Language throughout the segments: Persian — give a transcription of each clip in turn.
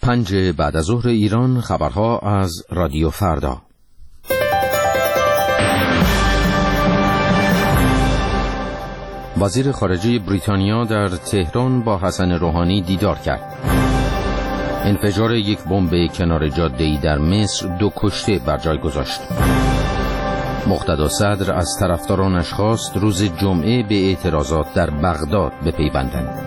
5 بعد از ظهر ایران، خبرها از رادیو فردا. وزیر خارجه بریتانیا در تهران با حسن روحانی دیدار کرد. انفجار یک بمب کنار جاده‌ای در مصر 2 کشته بر جای گذاشت. مقتدا صدر از طرفدارانش خواست روز جمعه به اعتراضات در بغداد بپیوندند.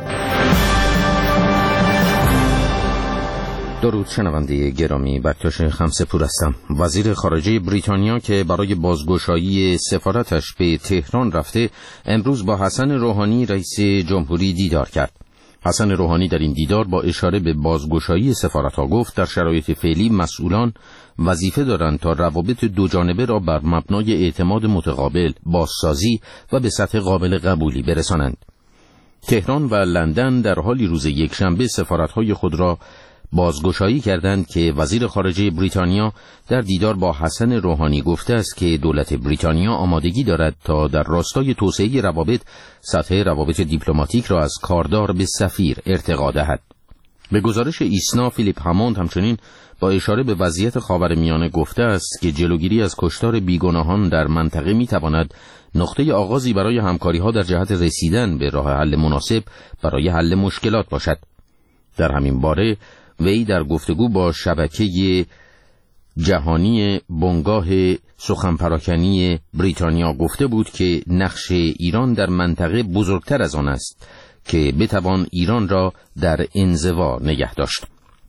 درود شنونده گرامی، بکتاش خمسه‌پور هستم. وزیر خارجه بریتانیا که برای بازگشایی سفارتش به تهران رفته، امروز با حسن روحانی رئیس جمهوری دیدار کرد. حسن روحانی در این دیدار با اشاره به بازگشایی سفارت‌ها گفت در شرایط فعلی مسئولان وظیفه دارند تا روابط دو جانبه را بر مبنای اعتماد متقابل، بازسازی و به سطح قابل قبولی برسانند. تهران و لندن در حالی روز یکشنبه سفارت‌های خود را بازگشایی کردند که وزیر خارجه بریتانیا در دیدار با حسن روحانی گفته است که دولت بریتانیا آمادگی دارد تا در راستای توسعه روابط سطح روابط دیپلماتیک را از کاردار به سفیر ارتقا دهد. به گزارش ایسنا، فیلیپ هموند همچنین با اشاره به وضعیت خاورمیانه گفته است که جلوگیری از کشتار بیگناهان در منطقه می‌تواند نقطه آغازی برای همکاری‌ها در جهت رسیدن به راه حل مناسب برای حل مشکلات باشد. در همین باره وی در گفتگو با شبکه جهانی بنگاه سخنپراکنی بریتانیا گفته بود که نقش ایران در منطقه بزرگتر از آن است که بتوان ایران را در انزوا نگه داشت.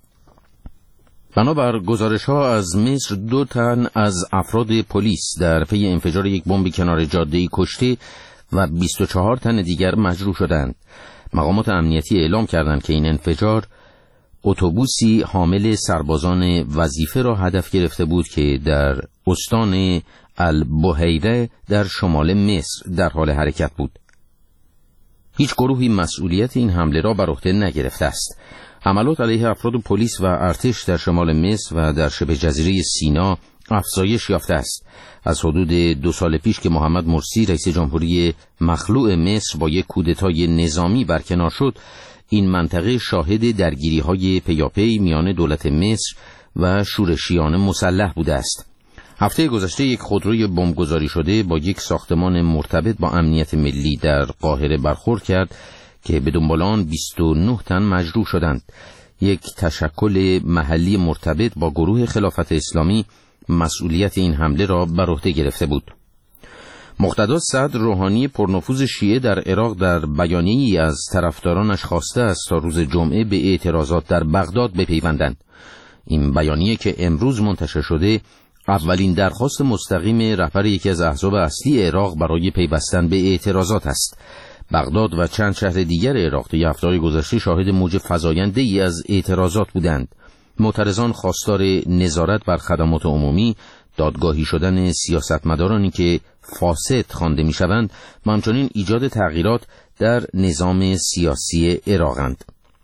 بنابر گزارش‌ها از مصر 2 تن از افراد پلیس در پی انفجار یک بمب کنار جاده‌ای کشته و 24 تن دیگر مجروح شدند. مقامات امنیتی اعلام کردند که این انفجار اتوبوسی حامل سربازان وظیفه را هدف گرفته بود که در استان البحیره در شمال مصر در حال حرکت بود. هیچ گروهی مسئولیت این حمله را بر عهده نگرفته است. حملات علیه افراد پلیس و ارتش در شمال مصر و در شبه جزیره سینا افزایش یافته است. از حدود 2 سال پیش که محمد مرسی رئیس جمهوری مخلوع مصر با یک کودتای نظامی برکنار شد، این منطقه شاهد درگیری‌های پیاپی میان دولت مصر و شورشیان مسلح بوده است. هفته گذشته یک خودروی بمبگذاری شده با یک ساختمان مرتبط با امنیت ملی در قاهره برخورد کرد که به دنبال آن 29 تن مجروح شدند. یک تشکل محلی مرتبط با گروه خلافت اسلامی مسئولیت این حمله را بر عهده گرفته بود. مقتدا صدر روحانی پرنفوذ شیعه در عراق در بیانیه‌ای از طرفدارانش خواسته است تا روز جمعه به اعتراضات در بغداد بپیوندند. این بیانیه که امروز منتشر شده اولین درخواست مستقیم رهبر یکی از احزاب اصلی عراق برای پیوستن به اعتراضات است. بغداد و چند شهر دیگر عراق طی هفته‌های گذشته شاهد موج فزاینده‌ای از اعتراضات بودند. معترضان خواستار نظارت بر خدمات عمومی، دادگاهی شدن سیاستمدارانی که فاسد خوانده می‌شوند و همچنین ایجاد تغییرات در نظام سیاسی عراقند.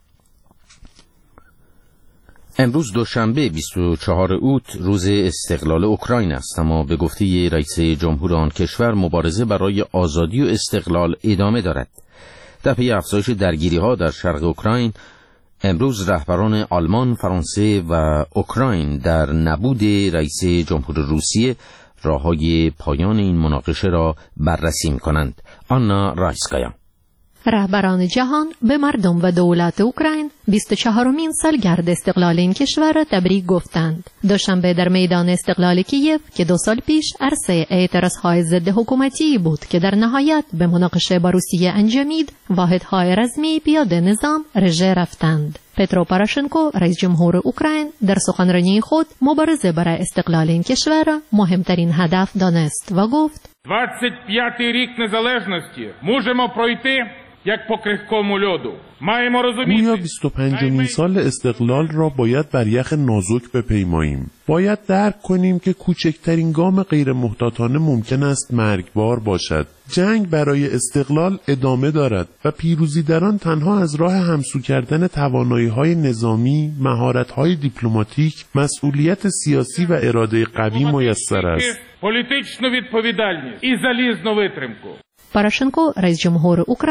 امروز دوشنبه 24 اوت روز استقلال اوکراین است، اما به گفته رئیس جمهور آن کشور مبارزه برای آزادی و استقلال ادامه دارد. در پی افزایش درگیری‌ها در شرق اوکراین، امروز رهبران آلمان، فرانسه و اوکراین در نبود رئیس جمهور روسیه راه‌های پایان این مناقشه را بررسی می‌کنند. آنا رایسکایا. رهبران جهان به مردم و دولت اوکراین 24مین سالگرد استقلال این کشور را تبریک گفتند. دوشنبه در میدان استقلال کیف که 2 سال پیش عرصه اعتراضهای ضد حکومتی بود که در نهایت به مناقشه با روسیه انجامید، واحدهای رسمی پیاده نظام رژه رفتند. پترو پوراشنکو رئیس جمهور اوکراین در سخنرانی خود مبارزه برای استقلال این کشور را مهمترین هدف دانست و گفت 25-й рік незалежності можемо пройти як по крихкому льоду. Маємо розуміти. گویا 25مین سال استقلال را باید بر یخ نازک بپیماییم. باید درک کنیم که کوچکترین گام غیر محتاطانه ممکن است مرگبار باشد. جنگ برای استقلال ادامه دارد و پیروزی در آن تنها از راه همسو کردن توانایی‌های نظامی، مهارت‌های دیپلماتیک، مسئولیت سیاسی و اراده قوی میسر است. Політичну відповідальність і залізну витримку. پوراشنکو رئیس جمهور اوکراین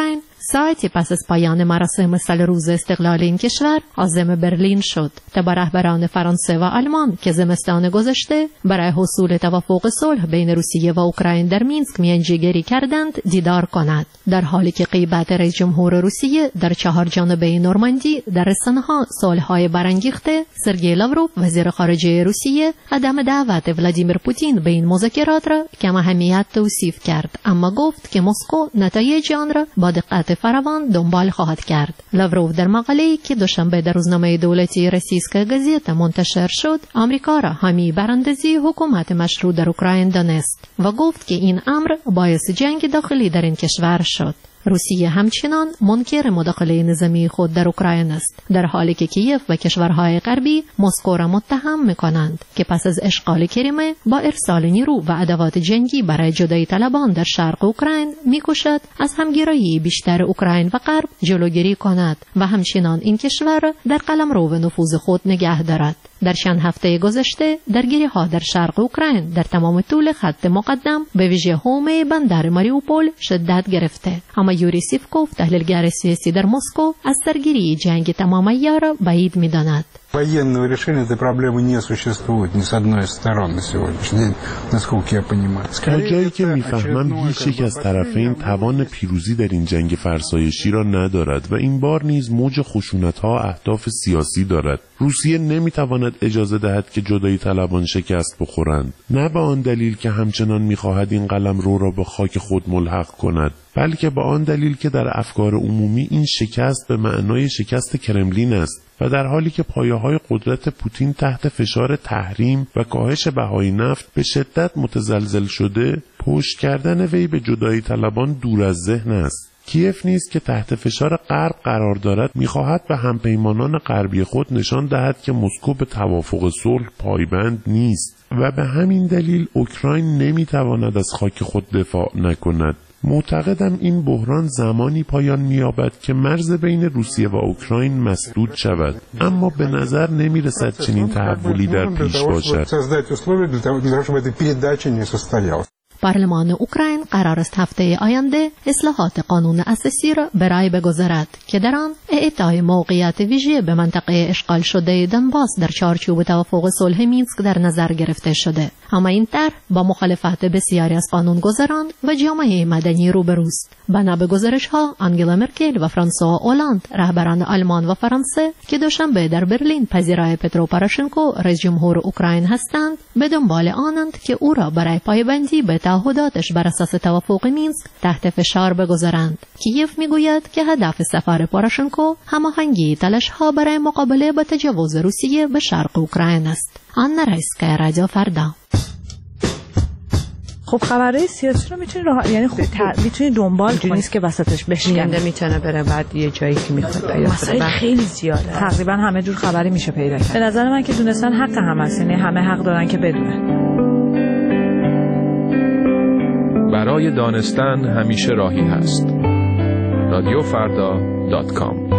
ساعتی پس از پایان مراسم سالروز استقلال این کشور عازم برلین شد تا با رهبران فرانسه و آلمان که زمستان گذشته برای حصول توافق صلح بین روسیه و اوکراین در مینسک میانجیگری کردند دیدار کند، در حالی که غیبت رئیس جمهور روسیه در 4 جانبه نورماندی در رسانه‌ها صلح‌های برانگیخته، سرگئی لاوروف وزیر خارجه روسیه عدم دعوت ولادیمیر پوتین به این مذاکرات را کم اهمیت توصیف کرد، اما گفت که مسکو نتایج آن را با دقت فراوان دنبال خواهد کرد. لاوروف در مقاله‌ای که دوشنبه در روزنامه دولتی روسیسکا گازета منتشر شد، آمریکا را حامی براندازی حکومت مشروع در اوکراین دانست و گفت که این امر باعث جنگ داخلی در این کشور شد. روسیه همچنان منکر مداخله نظامی خود در اوکراین است، در حالی که کیف و کشورهای غربی مسکو را متهم می‌کنند که پس از اشغال کریمه با ارسال نیرو و ادوات جنگی برای جدایی طلبان در شرق اوکراین می‌کوشد از همگرایی بیشتر اوکراین و غرب جلوگیری کند و همچنان این کشور را در قلمرو نفوذ خود نگه دارد. در چند هفته گذشته درگیری‌ها در شرق اوکراین در تمام طول خط مقدم به ویژه حومه بندر ماریوپول شدت گرفته، اما یوری سیفکوف تحلیلگر سیاسی در مسکو از سرگیری جنگ تمام عیار را بعید می‌داند. Военного решения этой проблемы не существует ни с одной из сторон на сегодняшний день, насколько я понимаю. تا جایی که میفهمم هیچ یک از طرفین توان پیروزی در این جنگ فرسایشی را ندارد و این بار نیز موج خشونت‌ها اهداف سیاسی دارد. روسیه نمیتواند اجازه دهد که جدایی طلبان شکست بخورند، نه به آن دلیل که همچنان میخواهد این قلمرو را به خاک خود ملحق کند، بلکه به آن دلیل که در افکار عمومی این شکست به معنای شکست کرملین است و در حالی که پایه‌های قدرت پوتین تحت فشار تحریم و کاهش بهای نفت به شدت متزلزل شده، پشت کردن وی به جدایی طلبان دور از ذهن است. کیف نیز که تحت فشار غرب قرار دارد می‌خواهد به همپیمانان غربی خود نشان دهد که مسکو به توافق صلح پایبند نیست و به همین دلیل اوکراین نمی‌تواند از خاک خود دفاع نکند. معتقدم این بحران زمانی پایان می‌یابد که مرز بین روسیه و اوکراین مسدود شود، اما به نظر نمی‌رسد چنین تحولی در پیش باشد. پارلمان اوکراین قرار است هفته آینده اصلاحات قانون اساسی را به رای بگذارد که در آن اعطای موقعیت ویژه به منطقه اشغال شده دونباس در چارچوب توافق صلح مینسک در نظر گرفته شده، اما این طرح با مخالفت بسیاری از قانونگذاران و جامعه مدنی روبروست. بنا به گزارش‌ها آنگلا مرکل و فرانسوا اولاند، رهبران آلمان و فرانسه که دوشنبه در برلین پذیرای پترو پاروشنکو رئیس جمهور اوکراین هستند، به دنبال آنند که او را برای پایبندی به تعهداتش بر اساس توافق مینسک تحت فشار بگذارند. کیف میگوید که هدف سفر پاروشنکو هماهنگی تلاش‌ها برای مقابله با تجاوز روسیه به شرق اوکراین است. آنا رایسکا، رادیو فردا. خب خبرهای سیاسی رو میتونی یعنی میتونی دنبال کنی، نیست که وسطش بشکنه، میتونه بره بعد یه جایی که میخواد پیدا کنه. خیلی زیاده، تقریبا همه جور خبری میشه پیدا کرد. به نظر من که دونستن حق هم هست، یعنی همه حق دارن که بدونن. برای دانستن همیشه راهی هست. radiofarda.com.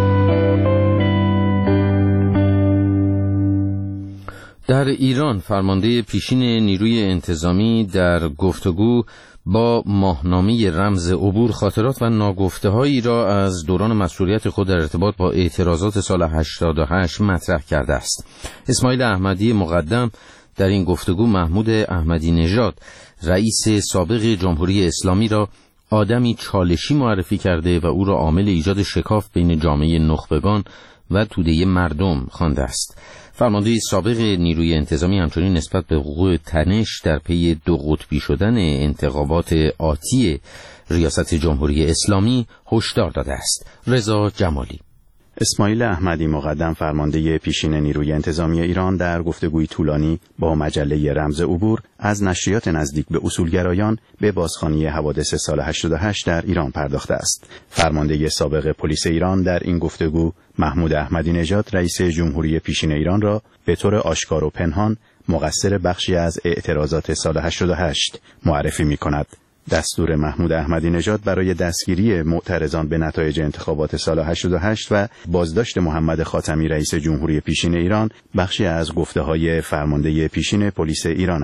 در ایران فرمانده پیشین نیروی انتظامی در گفتگو با ماهنامه رمز عبور خاطرات و ناگفته‌هایی را از دوران مسئولیت خود در ارتباط با اعتراضات سال 88 مطرح کرده است. اسماعیل احمدی مقدم در این گفتگو محمود احمدی نژاد رئیس سابق جمهوری اسلامی را آدمی چالشی معرفی کرده و او را عامل ایجاد شکاف بین جامعه نخبگان و توده مردم خوانده است. فرمانده سابق نیروی انتظامی همچنین نسبت به وقوع تنش در پی دو قطبی شدن انتخابات آتی ریاست جمهوری اسلامی هشدار داده است. رضا جمالی. اسماعیل احمدی مقدم فرمانده پیشین نیروی انتظامی ایران در گفتگوی طولانی با مجله رمز عبور از نشریات نزدیک به اصولگرایان به بازخوانی حوادث سال 88 در ایران پرداخته است. فرمانده سابق پلیس ایران در این گفتگو محمود احمدی نژاد رئیس جمهوری پیشین ایران را به طور آشکار و پنهان مقصر بخشی از اعتراضات سال 88 معرفی می‌کند. دستور محمود احمدی نژاد برای دستگیری معترضان به نتایج انتخابات سال 88 و بازداشت محمد خاتمی رئیس جمهوری پیشین ایران بخشی از گفته‌های فرمانده پیشین پلیس ایران است.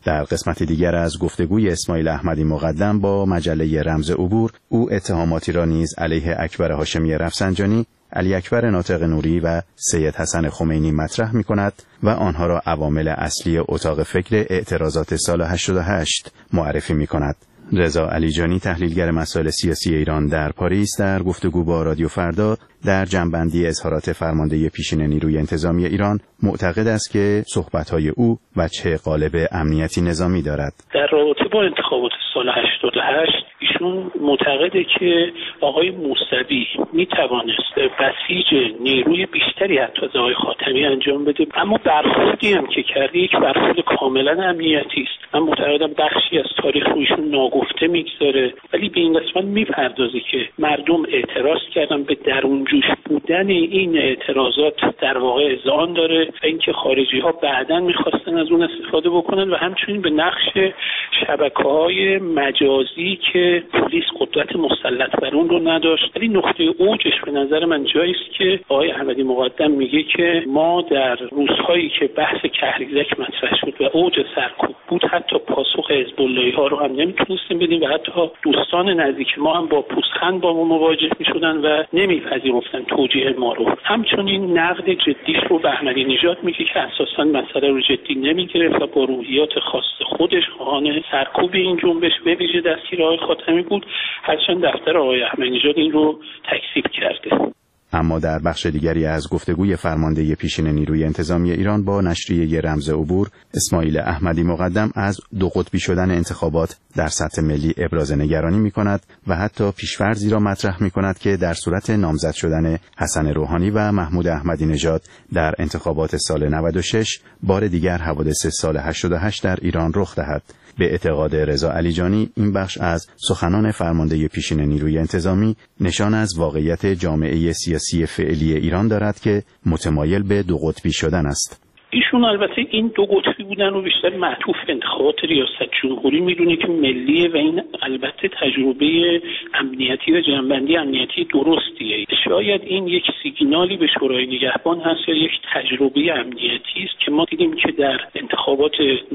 در قسمت دیگر از گفتگوی اسماعیل احمدی مقدم با مجله رمز عبور، او اتهاماتی را نیز علیه اکبر هاشمی رفسنجانی، علی اکبر ناطق نوری و سید حسن خمینی مطرح می کند و آنها را عوامل اصلی اتاق فکر اعتراضات سال 88 معرفی می کند. رضا علیجانی، تحلیلگر مسائل سیاسی ایران در پاریس، در گفتگو با رادیو فردا در جمع‌بندی اظهارات فرمانده پیشین نیروی انتظامی ایران معتقد است که صحبت‌های او وجه قالب امنیتی نظامی دارد. در رابطه با انتخابات سال 88 ایشون معتقده که آقای موسوی میتوانست بسیج نیروی بیشتری حتی از آقای خاتمی انجام بده، اما برخوردی هم که کرده یک برخورد کاملا امنیتی است. من معتقدم بخشی از تاریخ رو ایشون ناگفته میگذاره، ولی به این قسمت میپردازه که مردم اعتراض کردن، به درون جوش بودن این اعتراضات در واقع اذعان داره و اینکه خارجی ها بعداً میخواستن از اون استفاده بکنن و همچنین به نقش شبکه‌های مجازی که پلیس قدرت مسلط بر اون رو نداشت. ولی نقطه اوجش به نظر من جایی است که آقای احمدی مقدم میگه که ما در روزهایی که بحث کهریزک مطرح شد و اوج سرکوب بود، حتی پاسخ حزب اللهی ها رو هم نمیتونستیم بدیم و حتی دوستان نزدیک ما هم با پوزخند با ما مواجه میشدن و نمیپذیرفتن توجیه ما رو. همچنین نقد جدیش رو به احمدی نژاد میگه که اساسا مسئله رو جدی نمیگرفت و با روحیات خاص خودش خواهان سرکوب این جنبش به ویژه دستگیر آقای خاتمی بود، هرچند دفتر آقای احمدی نژاد این رو تکذیب کرده. اما در بخش دیگری از گفتگوی فرمانده پیشین نیروی انتظامی ایران با نشریه رمز عبور، اسماعیل احمدی مقدم از دو قطبی شدن انتخابات در سطح ملی ابراز نگرانی می‌کند و حتی پیش‌فرضی را مطرح می‌کند که در صورت نامزد شدن حسن روحانی و محمود احمدی نژاد در انتخابات سال 96 بار دیگر حوادث سال 88 در ایران رخ دهد. به اعتقاد رضا علیجانی، این بخش از سخنان فرمانده پیشین نیروی انتظامی نشان از واقعیت جامعه سیاسی فعلی ایران دارد که متمایل به دو قطبی شدن است. ایشون البته این دو قطبی بودن رو بیشتر معطوف انتخابات ریاست جمهوری میدونه که ملیه و این البته تجربه امنیتی و جنبندی امنیتی درستیه. شاید این یک سیگنالی به شورای نگهبان هست یا یک تجربه امنیتی است که ما دیدیم که در انتخابات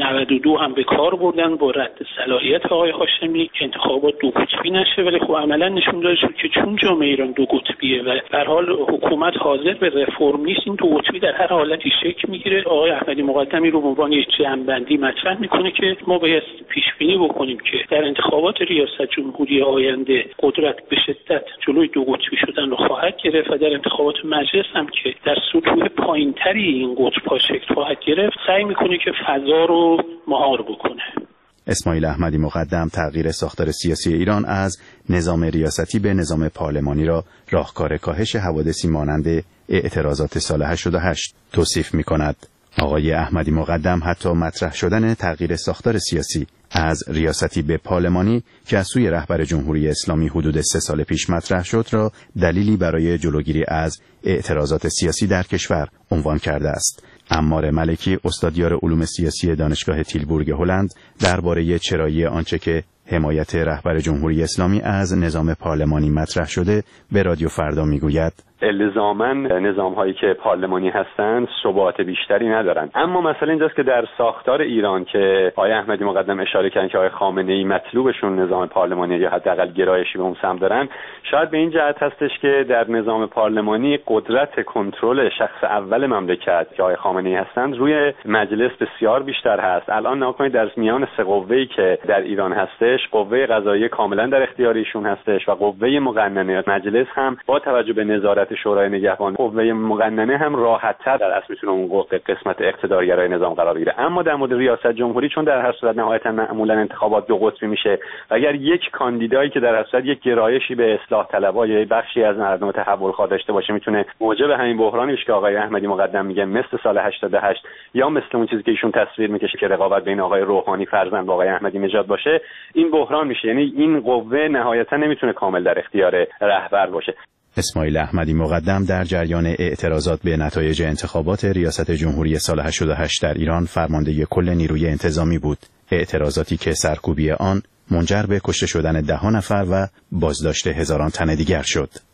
92 هم به کار بردن با رد صلاحیت آقای هاشمی که انتخابات دو قطبی نشه، ولی خب عملا نشون داده شد که چون جامعه ایران دو قطبیه و به هر حال حکومت حاضر به رفرم نیست، این دو قطبی در هر حالتی شکل میگیره. آقای احمدی مقدمی رو به عنوان یک جنبندی مطرح میکنه که ما باید پیش بینی بکنیم که در انتخابات ریاست جمهوری آینده قدرت به شدت جلوی دو قطبی شدن رو خواهد گرفت و در انتخابات مجلس هم که در سطوح پایینتری این قطب‌ها شکل خواهد گرفت سعی میکنه که فضا رو مهار بکنه. اسماعیل احمدی مقدم تغییر ساختار سیاسی ایران از نظام ریاستی به نظام پارلمانی را راهکار کاهش حوادثی مانند اعتراضات سال 88 توصیف می‌کند. آقای احمدی مقدم حتی مطرح شدن تغییر ساختار سیاسی از ریاستی به پارلمانی که از سوی رهبر جمهوری اسلامی حدود 3 سال پیش مطرح شد را دلیلی برای جلوگیری از اعتراضات سیاسی در کشور عنوان کرده است. عمار ملکی، استادیار علوم سیاسی دانشگاه تیلبورگ هلند، درباره چرایی آنچه که حمایت رهبر جمهوری اسلامی از نظام پارلمانی مطرح شده به رادیو فردا میگوید: الزاماً نظام‌هایی که پارلمانی هستند ثبات بیشتری ندارند، اما مسئله اینجاست که در ساختار ایران که آقای احمدی مقدم اشاره کردن که آقای خامنه‌ای مطلوبشون نظام پارلمانی یا حداقل گرایشی به اون سمت دارن، شاید به این جهت هستش که در نظام پارلمانی قدرت کنترل شخص اول مملکت که آقای خامنه‌ای هستند روی مجلس بسیار بیشتر هست. الان نگاه کنید در میان سه قوه‌ای که در ایران هستش، قوه قضاییه کاملا در اختیار ایشون هستش و قوه مقننه مجلس هم با توجه به نظارت شورای نگهبان قوه مقننه هم راحت‌تر در اصل میتونه اون قسمت اقتدارگرای نظام قرار بگیره. اما در مورد ریاست جمهوری چون در هر صورت نهایتا معمولا انتخابات دو قطبی میشه و اگر یک کاندیدایی که در هر صورت یک گرایشی به اصلاح طلبها یا بخشی از مردم تحولخواه داشته باشه میتونه موجب همین بحرانی بشه که آقای احمدی مقدم میگه مثل سال 88 یا مثل اون چیزی که ایشون تصویر میکشه که رقابت بین آقای روحانی فرزند با آقای احمدی نژاد باشه، این بحران میشه. یعنی این قوه نهایتا نمیتونه کامل در اختیار رهبر باشه. اسماعیل احمدی مقدم در جریان اعتراضات به نتایج انتخابات ریاست جمهوری سال 88 در ایران فرمانده کل نیروی انتظامی بود. اعتراضاتی که سرکوبی آن منجر به کشته شدن 10 نفر و بازداشت هزاران تن دیگر شد.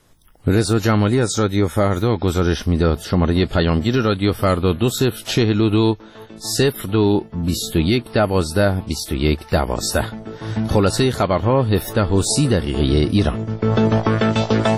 رضا جمالی از رادیو فردا گزارش میداد. شماره پیامگیر رادیو فردا 2042 02 21 12 21 12. خلاصه خبرها 17:30 ایران.